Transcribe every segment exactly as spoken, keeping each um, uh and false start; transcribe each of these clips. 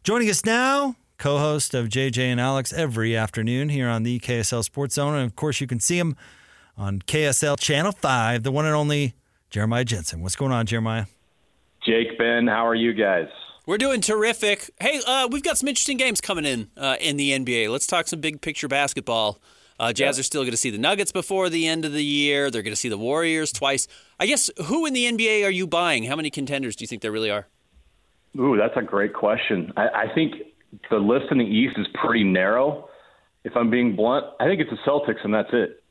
Joining us now, co-host of J J and Alex every afternoon here on the K S L Sports Zone. And, of course, you can see him on K S L Channel five, the one and only Jeremiah Jensen. What's going on, Jeremiah? Jake, Ben, how are you guys? We're doing terrific. Hey, uh, we've got some interesting games coming in uh, in the N B A. Let's talk some big picture basketball. Uh, Jazz are still going to see the Nuggets before the end of the year. They're going to see the Warriors twice. I guess, who in the N B A are you buying? How many contenders do you think there really are? Ooh, that's a great question. I, I think the list in the East is pretty narrow. If I'm being blunt, I think it's the Celtics, and that's it.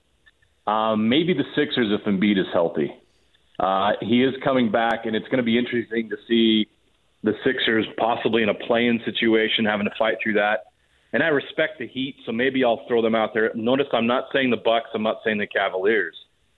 Um, maybe the Sixers if Embiid is healthy. Uh, he is coming back, and it's going to be interesting to see the Sixers possibly in a play-in situation, having to fight through that. And I respect the Heat, so maybe I'll throw them out there. Notice I'm not saying the Bucks. I'm not saying the Cavaliers.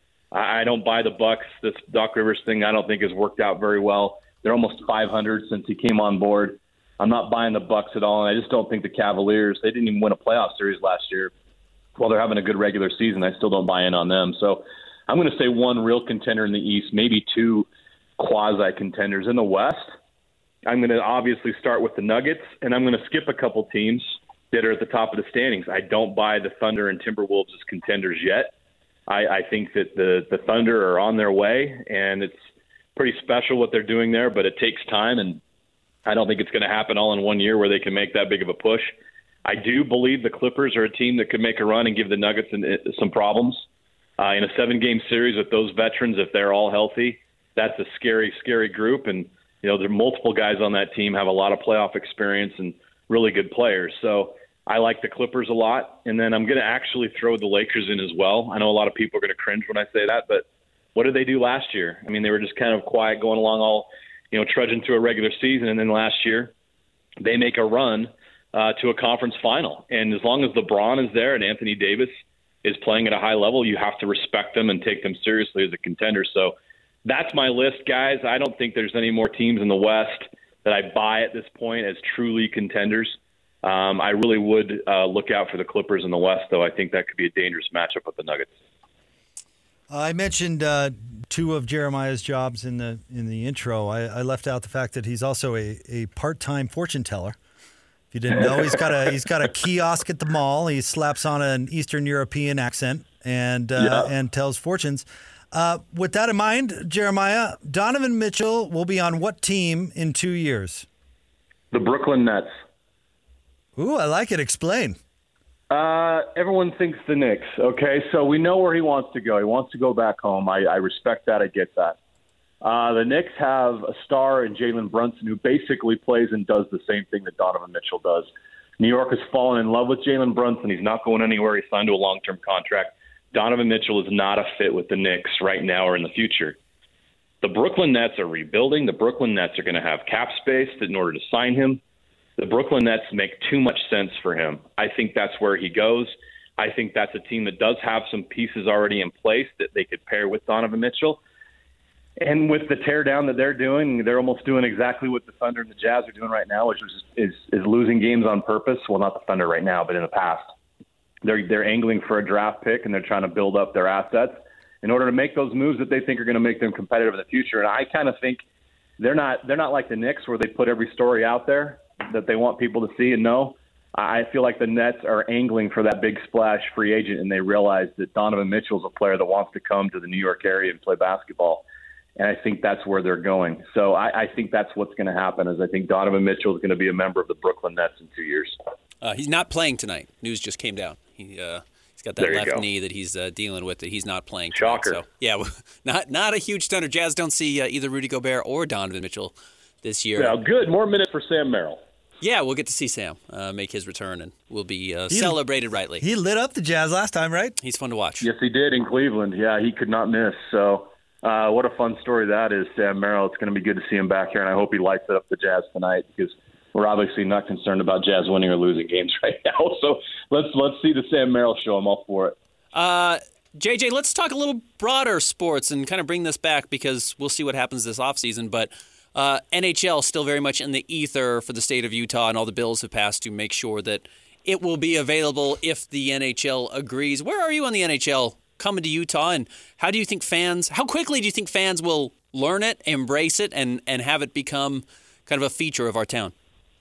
I, I don't buy the Bucks. This Doc Rivers thing I don't think has worked out very well. They're almost five hundred since he came on board. I'm not buying the Bucks at all, and I just don't think the Cavaliers, they didn't even win a playoff series last year. While they're having a good regular season, I still don't buy in on them. So I'm going to say one real contender in the East, maybe two quasi-contenders. In the West, I'm going to obviously start with the Nuggets, and I'm going to skip a couple teams that are at the top of the standings. I don't buy the Thunder and Timberwolves as contenders yet. I, I think that the, the Thunder are on their way, and it's pretty special what they're doing there, but it takes time, and I don't think it's going to happen all in one year where they can make that big of a push. I do believe the Clippers are a team that could make a run and give the Nuggets some problems. Uh, in a seven-game series with those veterans, if they're all healthy, that's a scary, scary group, and you know there are multiple guys on that team have a lot of playoff experience and really good players. So I like the Clippers a lot, and then I'm going to actually throw the Lakers in as well. I know a lot of people are going to cringe when I say that, but what did they do last year? I mean, they were just kind of quiet going along all, you know, trudging through a regular season. And then last year they make a run uh, to a conference final. And as long as LeBron is there and Anthony Davis is playing at a high level, you have to respect them and take them seriously as a contender. So that's my list, guys. I don't think there's any more teams in the West that I buy at this point as truly contenders. Um, I really would uh, look out for the Clippers in the West, though. I think that could be a dangerous matchup with the Nuggets. I mentioned uh, two of Jeremiah's jobs in the in the intro. I, I left out the fact that he's also a, a part-time fortune teller. If you didn't know, he's got a he's got a kiosk at the mall. He slaps on an Eastern European accent and uh, yeah. and tells fortunes. Uh, with that in mind, Jeremiah, Donovan Mitchell will be on what team in two years? The Brooklyn Nets. Ooh, I like it. Explain. Uh, everyone thinks the Knicks. Okay, so we know where he wants to go. He wants to go back home. I, I respect that. I get that. Uh, the Knicks have a star in Jalen Brunson who basically plays and does the same thing that Donovan Mitchell does. New York has fallen in love with Jalen Brunson. He's not going anywhere. He's signed to a long-term contract. Donovan Mitchell is not a fit with the Knicks right now or in the future. The Brooklyn Nets are rebuilding. The Brooklyn Nets are going to have cap space in order to sign him. The Brooklyn Nets make too much sense for him. I think that's where he goes. I think that's a team that does have some pieces already in place that they could pair with Donovan Mitchell. And with the teardown that they're doing, they're almost doing exactly what the Thunder and the Jazz are doing right now, which is is, is losing games on purpose. Well, not the Thunder right now, but in the past. They're they're angling for a draft pick, and they're trying to build up their assets in order to make those moves that they think are going to make them competitive in the future. And I kind of think they're not they're not like the Knicks where they put every story out there that they want people to see and know. I feel like the Nets are angling for that big splash free agent, and they realize that Donovan Mitchell is a player that wants to come to the New York area and play basketball. And I think that's where they're going. So I, I think that's what's going to happen is I think Donovan Mitchell is going to be a member of the Brooklyn Nets in two years. Uh, he's not playing tonight. News just came down. He, uh, he's got that left go. knee that he's uh, dealing with that he's not playing tonight. Shocker. So, yeah, not not a huge stunner. Jazz don't see uh, either Rudy Gobert or Donovan Mitchell this year. Yeah, good. More minutes for Sam Merrill. Yeah, we'll get to see Sam uh, make his return, and we'll be uh, he, celebrated rightly. He lit up the Jazz last time, right? He's fun to watch. Yes, he did in Cleveland. Yeah, he could not miss. So uh, what a fun story that is, Sam Merrill. It's going to be good to see him back here, and I hope he lights it up the Jazz tonight because we're obviously not concerned about Jazz winning or losing games right now. So let's let's see the Sam Merrill show. I'm all for it. Uh, J J, let's talk a little broader sports and kind of bring this back because we'll see what happens this offseason, but Uh, N H L still very much in the ether for the state of Utah, and all the bills have passed to make sure that it will be available if the N H L agrees. Where are you on the N H L coming to Utah, and how do you think fans, how quickly do you think fans will learn it, embrace it, and, and have it become kind of a feature of our town?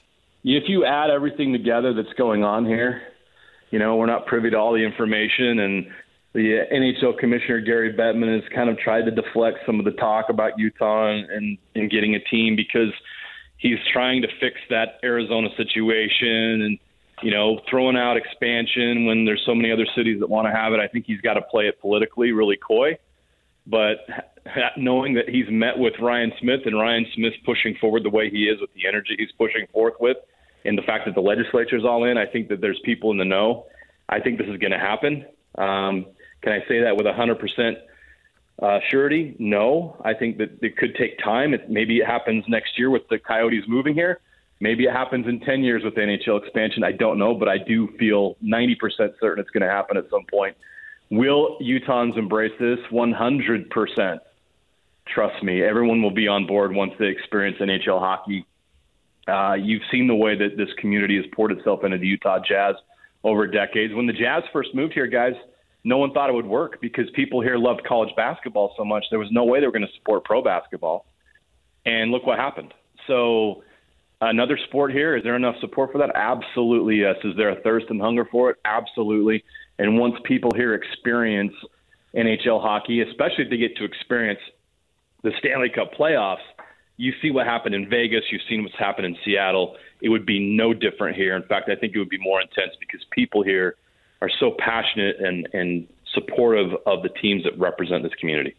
if you add everything together that's going on here, you know, we're not privy to all the information, and the N H L Commissioner Gary Bettman has kind of tried to deflect some of the talk about Utah and, and getting a team because he's trying to fix that Arizona situation and, you know, throwing out expansion when there's so many other cities that want to have it. I think he's got to play it politically really coy. But knowing that he's met with Ryan Smith and Ryan Smith's pushing forward the way he is with the energy he's pushing forth with, and the fact that the legislature's all in, I think that there's people in the know. I think this is going to happen. Um, can I say that with one hundred percent uh, surety? No. I think that it could take time. It, maybe it happens next year with the Coyotes moving here. Maybe it happens in ten years with the N H L expansion. I don't know, but I do feel ninety percent certain it's going to happen at some point. Will Utahns embrace this? one hundred percent. Trust me, everyone will be on board once they experience N H L hockey. Uh, you've seen the way that this community has poured itself into the Utah Jazz over decades. When the Jazz first moved here, guys, no one thought it would work because people here loved college basketball so much. There was no way they were going to support pro basketball. And look what happened. So another sport here, is there enough support for that? Absolutely, yes. Is there a thirst and hunger for it? Absolutely. And once people here experience N H L hockey, especially if they get to experience the Stanley Cup playoffs, you see what happened in Vegas. You've seen what's happened in Seattle. It would be no different here. In fact, I think it would be more intense because people here are so passionate and, and supportive of the teams that represent this community.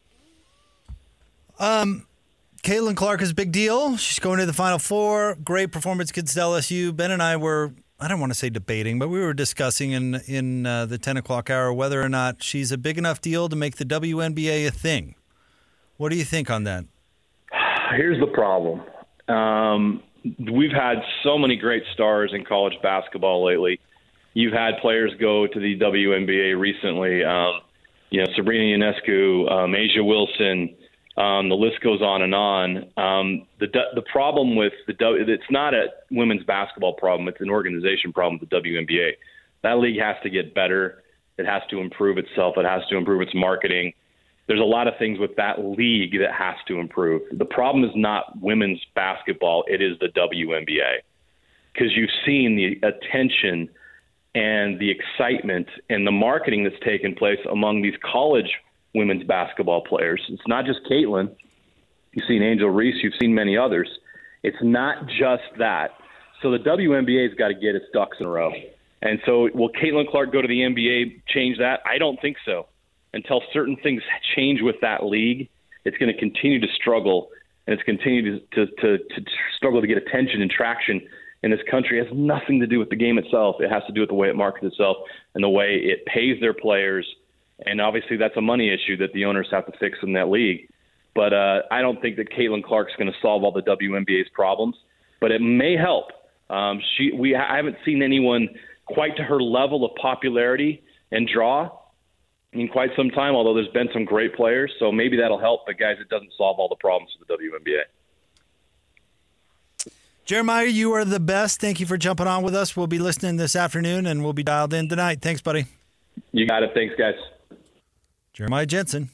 Um, Caitlin Clark is a big deal. She's going to the Final Four. Great performance against L S U. Ben and I were, I don't want to say debating, but we were discussing in in uh, the ten o'clock hour whether or not she's a big enough deal to make the W N B A a thing. What do you think on that? Here's the problem. Um, we've had so many great stars in college basketball lately. You've had players go to the W N B A recently. Um, you know, Sabrina Ionescu, um, Asia Wilson. Um, the list goes on and on. Um, the the problem with the w, it's not a women's basketball problem. It's an organization problem with the W N B A. That league has to get better. It has to improve itself. It has to improve its marketing. There's a lot of things with that league that has to improve. The problem is not women's basketball. It is the W N B A, because you've seen the attention and the excitement and the marketing that's taken place among these college women's basketball players. It's not just Caitlin. You've seen Angel Reese. You've seen many others. It's not just that. So the W N B A's got to get its ducks in a row. And so will Caitlin Clark go to the N B A, change that? I don't think so. Until certain things change with that league, it's going to continue to struggle, and it's continue to, to, to, to struggle to get attention and traction in this country. It has nothing to do with the game itself. It has to do with the way it markets itself and the way it pays their players. And obviously that's a money issue that the owners have to fix in that league. But uh, I don't think that Caitlin Clark's going to solve all the W N B A's problems, but it may help. Um, she, we, I haven't seen anyone quite to her level of popularity and draw in quite some time, although there's been some great players. So maybe that'll help, but guys, it doesn't solve all the problems for the W N B A. Jeremiah, you are the best. Thank you for jumping on with us. We'll be listening this afternoon, and we'll be dialed in tonight. Thanks, buddy. You got it. Thanks, guys. Jeremiah Jensen.